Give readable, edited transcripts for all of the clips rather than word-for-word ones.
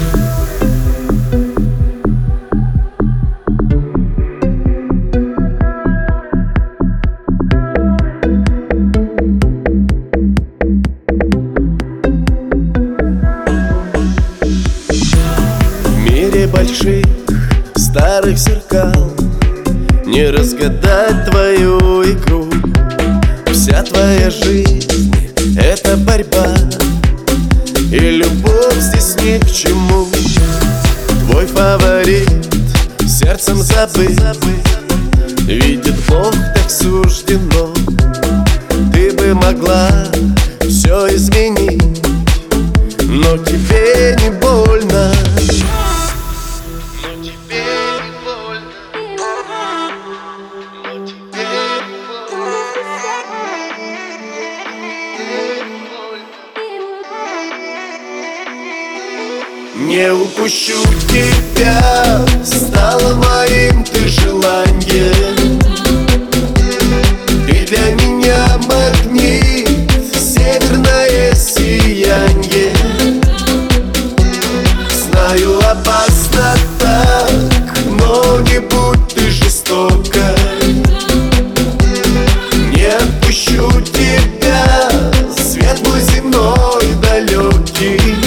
Больших старых зеркал не разгадать твою игру. Вся твоя жизнь — это борьба, и любовь здесь ни к чему. Твой фаворит сердцем забыт, видит Бог, так суждено. Ты бы могла все изменить, но тебе не больно. Не упущу тебя, стала моим ты желанием. Ты для меня магнит, северное сияние. Знаю, опасно так, но не будь ты жестокой. Не отпущу тебя, свет мой земной далекий.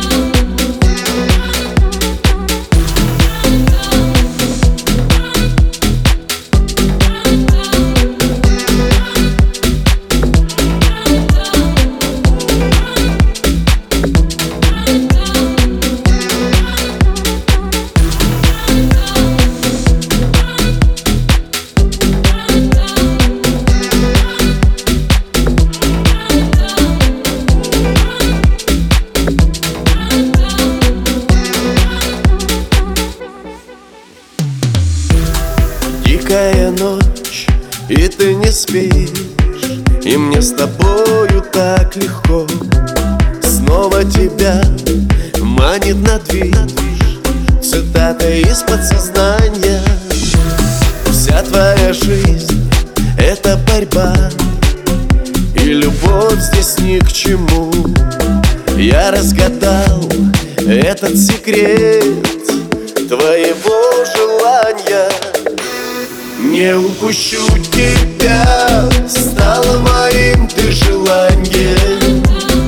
Дикая ночь, и ты не спишь, и мне с тобою так легко. Снова тебя манит на движ, цитата из подсознания. Вся твоя жизнь — это борьба, и любовь здесь ни к чему. Я разгадал этот секрет твоего желания. Не упущу тебя, стала моим ты желанием.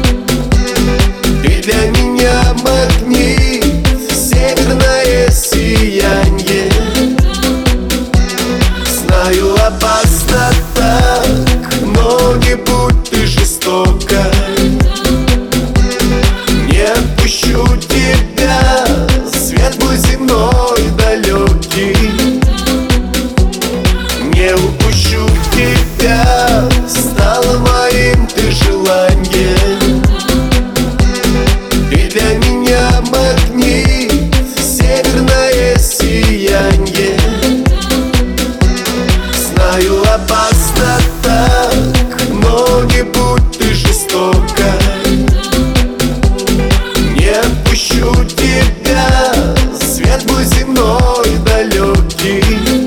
Ты для меня магнит, северное сияние. Знаю, опасно так, но не будь ты жестокой. Не отпущу тебя, свет мой земной далекий. Не упущу тебя, стала моим ты желанием. Ты для меня магнит, северное сияние. Знаю, опасно так, но не будь ты жестокой. Не отпущу тебя, свет мой земной далекий.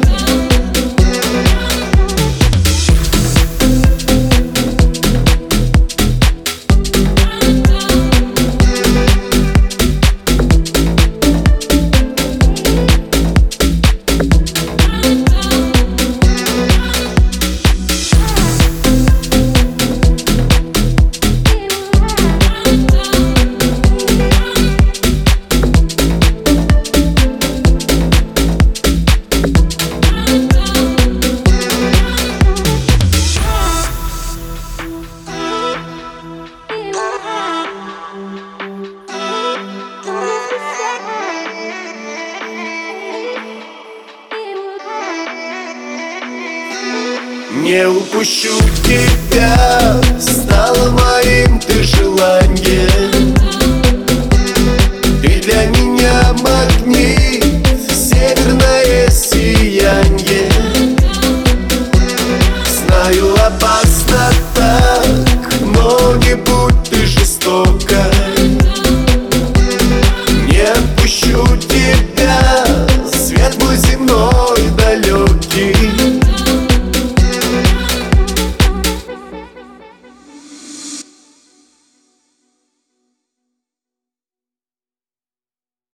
Не упущу тебя,